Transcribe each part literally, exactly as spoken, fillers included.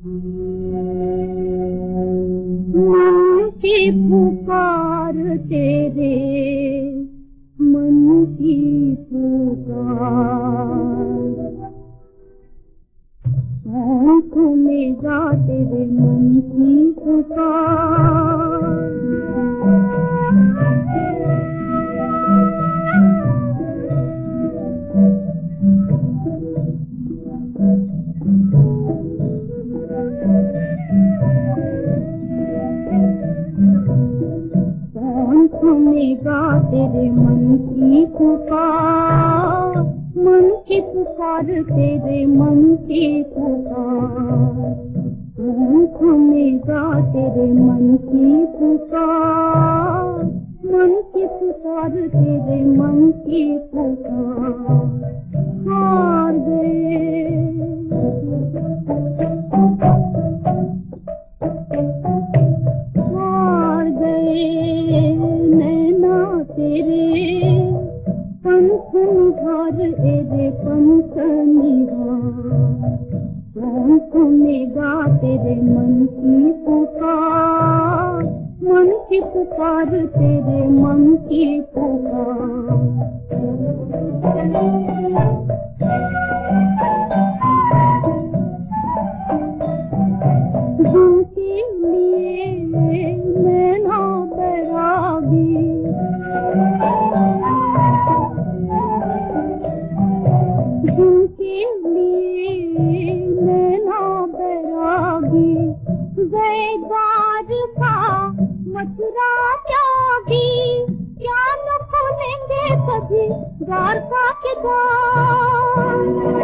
मन की पुकार तेरे, मन की पुकार, आँखों में गा तेरे मन की पुकार। में गा तेरे मन की पुकार, मन की पुकार तेरे मन की पुकार, आँखों में गा तेरे मन की पुकार, मन की पुकार तेरे मन की पुकार। हार गए हार गए नैना तेरे, पंख निहार एरे पंख निहार, आँखों में गा तेरे मन की पुकार, मन की पुकार तेरे मन की पुकार। जिनके लिए नैना बैरागी, जिनके लिए नैना बैरागी, गए द्वारका मथुरा त्यागी, क्या न खोलेंगे कभी द्वारका के द्वार।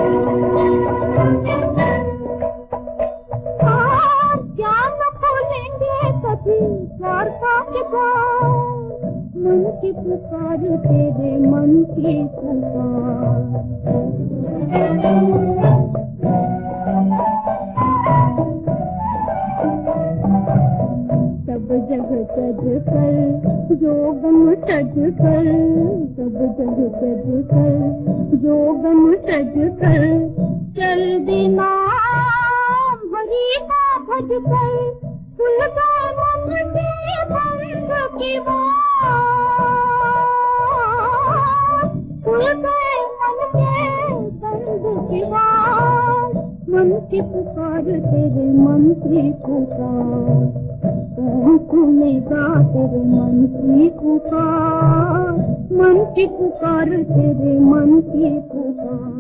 क्या न खोलेंगे कभी द्वारका के द्वार, मन की पुकार तेरे मन की पुकार। सब जग सज कर जोगम सज कर, सब जग सज कर जोगम सज कर, चल बिना हरि का भज कर, खुल गए मन के बंद की बात, खुल गए मन के बंद की बात। मन की पुकार तेरे मन की पुकार, आँखों में गा तेरे मन की पुकार, मन की पुकार तेरे मन की पुकार।